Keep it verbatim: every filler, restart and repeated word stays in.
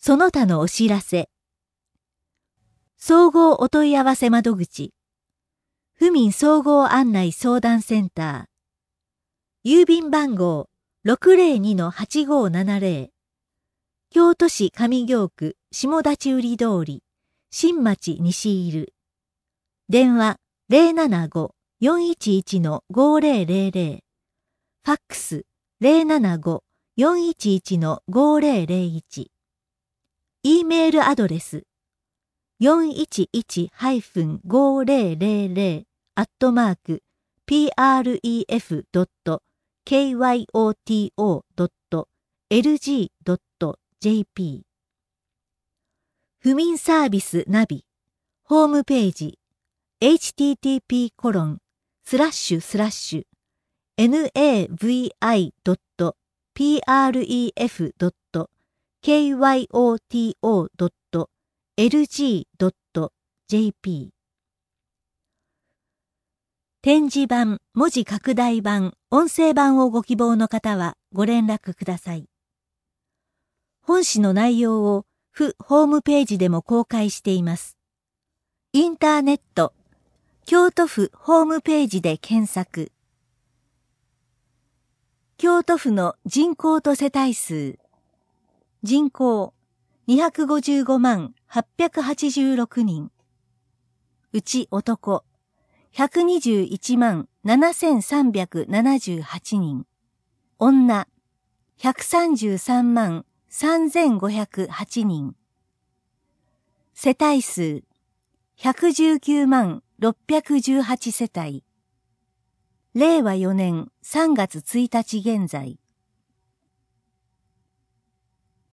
その他のお知らせ。総合お問い合わせ窓口。府民総合案内相談センター。郵便番号 ろくぜろにのはちごーななぜろ。京都市上京区下立売通り、新町西入。電話 ゼロななごーよんいちいちのごーぜろぜろぜろ。ファックス ゼロななごーよんいちいちのごーぜろぜろいち。E メールアドレス よんいちいちごーぜろぜろぜろ アットマーク プレフ ドット キヨト ドット エルジー ドット ジェーピー。 府民サービスナビホームページ エイチティーティーピーコロンスラッシュスラッシュ ナビ ドット プレフ ドット キヨト ドット エルジー ドット ジェーピー。 展示版、文字拡大版、音声版をご希望の方はご連絡ください。本誌の内容を府ホームページでも公開しています。インターネット、京都府ホームページで検索。京都府の人口と世帯数。人口にひゃくごじゅうごまんはっぴゃくはちじゅうろくにん。うち男ひゃくにじゅういちまんななせんさんびゃくななじゅうはちにん。女ひゃくさんじゅうさんまんさんぜんごひゃくはちにん。世帯数ひゃくじゅうきゅうまんろっぴゃくじゅうはちせたい。れいわよねんさんがつついたち現在。